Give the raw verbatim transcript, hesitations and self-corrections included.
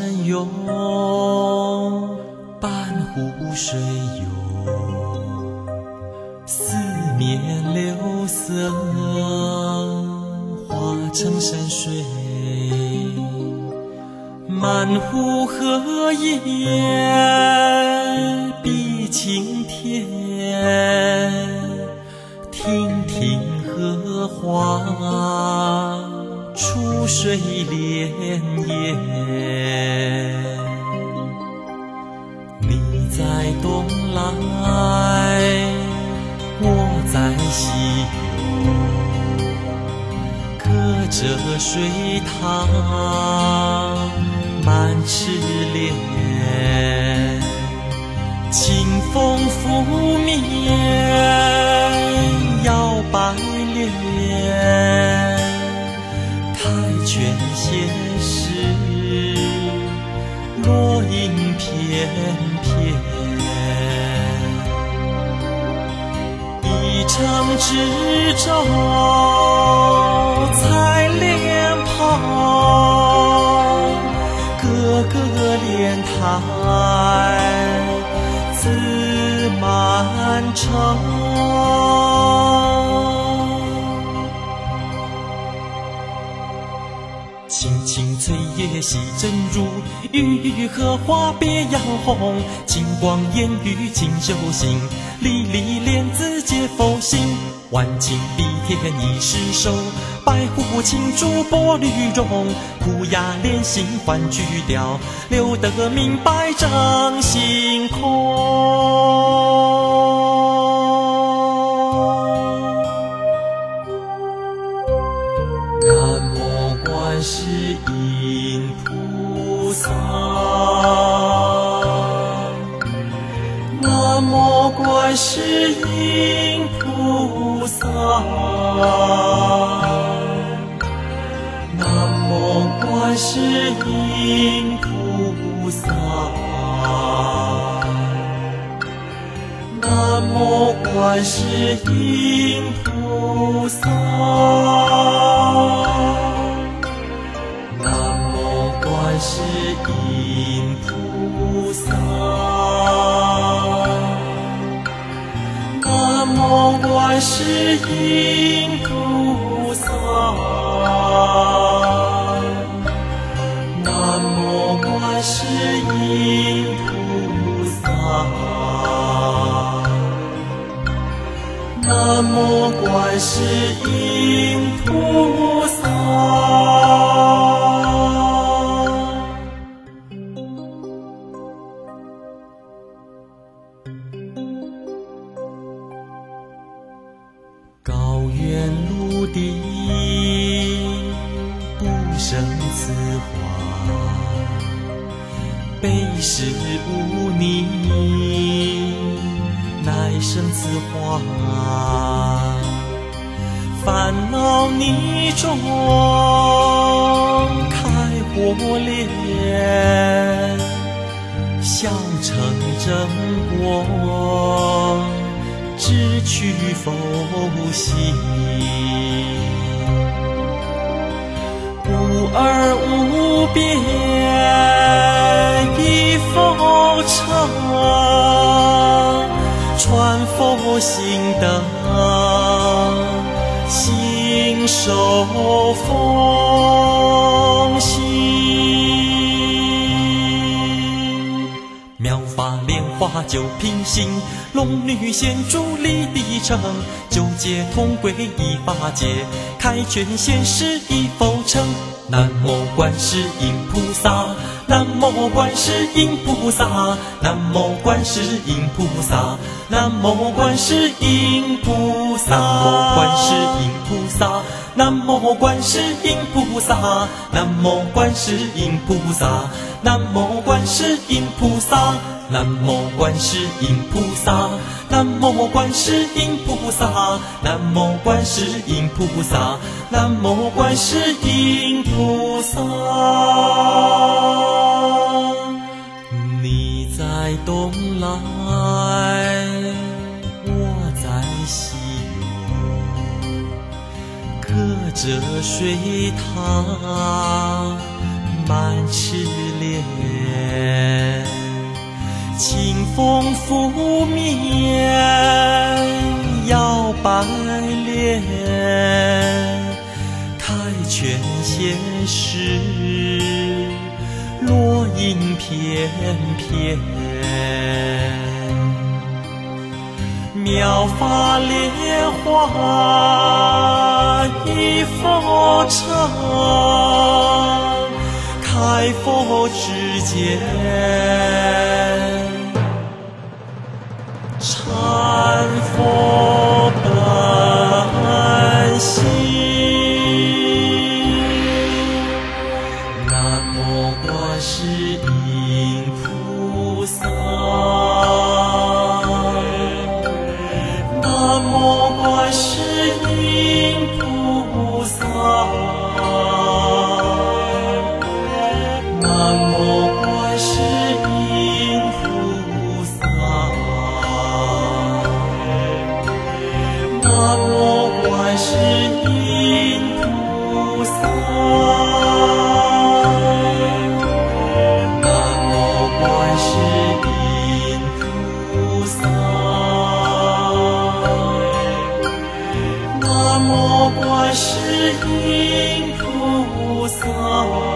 涌，半湖水涌，思念流色化成山水，满湖荷叶碧青天，亭亭荷花出水涟漪。你在东来，我在西游，隔着水塘满池莲，清风拂面摇摆莲，开卷闲时落英翩翩，一城之洲采莲蓬，个个莲台自满城。青青翠叶细真如，郁郁荷花别样红。金光烟雨锦绣心，粒粒莲子皆佛心。万顷碧天一失手，白狐青珠波绿绒。苦哑莲心换句调，留得明白正心空。南无观世音菩萨，南无观世音菩萨，南无观世音菩萨，南无观世音菩萨，南无观世音菩萨，南无观世音菩萨，南无观世音菩萨，南无观世音菩萨。高原陆地不胜此花，北时无泥乃生此花。烦恼泥中开火莲，笑成真我只取佛心，无二无别一佛成，传佛心灯，心受奉行。妙法莲花九品行，龙女仙珠立地城，九界同归一法界，开卷显示一佛成。南无观世音菩萨，南无观世音菩萨，南无观世音菩萨，南无观世音菩萨，南无观世音菩萨，南无观世音菩萨，南无观世音菩萨，南无观世音菩萨，南无观世音菩萨，南无观世音菩萨，南无观世音菩萨。你在东来，我在西游，隔着水塘满池莲。 拂面，摇白莲，开全现时，落英翩翩。妙法莲花一佛成，开佛之间，禅佛本性。南无观世音菩萨，南无观世音菩萨，南无观世音菩萨，南无观世音菩萨，南无观世音菩萨，南无观世音菩萨。